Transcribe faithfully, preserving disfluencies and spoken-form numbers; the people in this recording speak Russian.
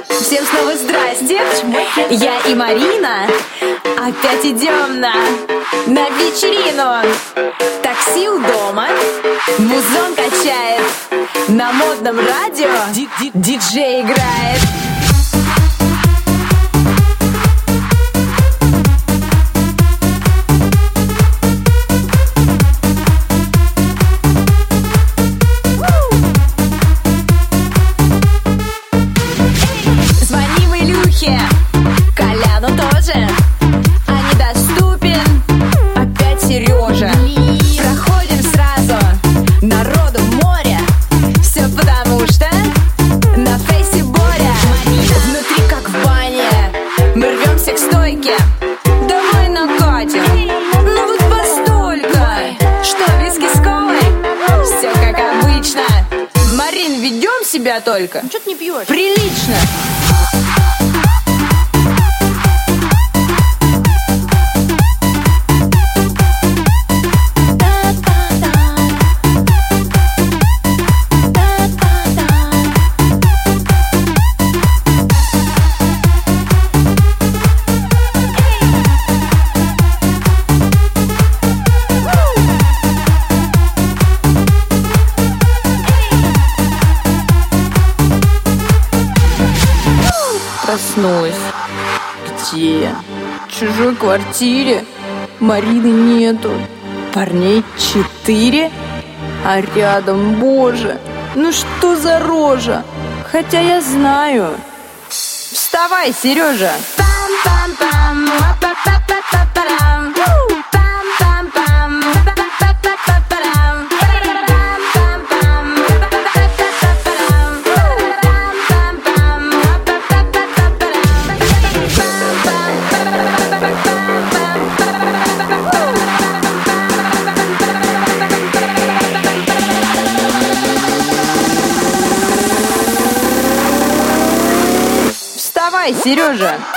Всем снова здрасте. Я и Марина опять идем на, на вечерину. Такси у дома, музон качает, на модном радио диджей играет. Коляну тоже, а недоступен опять Сережа. Проходим сразу, народу море. Все потому что на фейсе Боря. Внутри как в бане, мы рвемся к стойке. Давай накатим, ну вот постолько. Что, виски с колой? Все как обычно. Марин, ведем себя только. Чё ты не пьешь? Прилично. Проснулась. Где? В чужой квартире. Марины нету. Парней четыре. А рядом, боже, ну что за рожа? Хотя я знаю. Вставай, Сережа. Вставай, Сережа!